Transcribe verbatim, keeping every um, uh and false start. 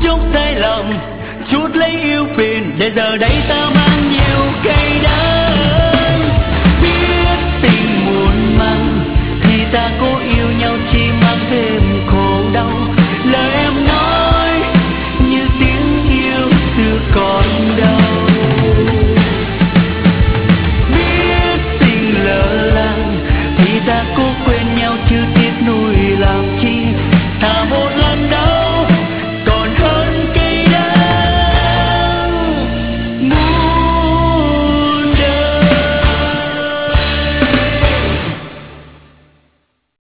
chốc sai lầm, chút lấy yêu phiền để giờ đây ta mang nhiều cay đắng. Biết tình muôn măng thì ta cố yêu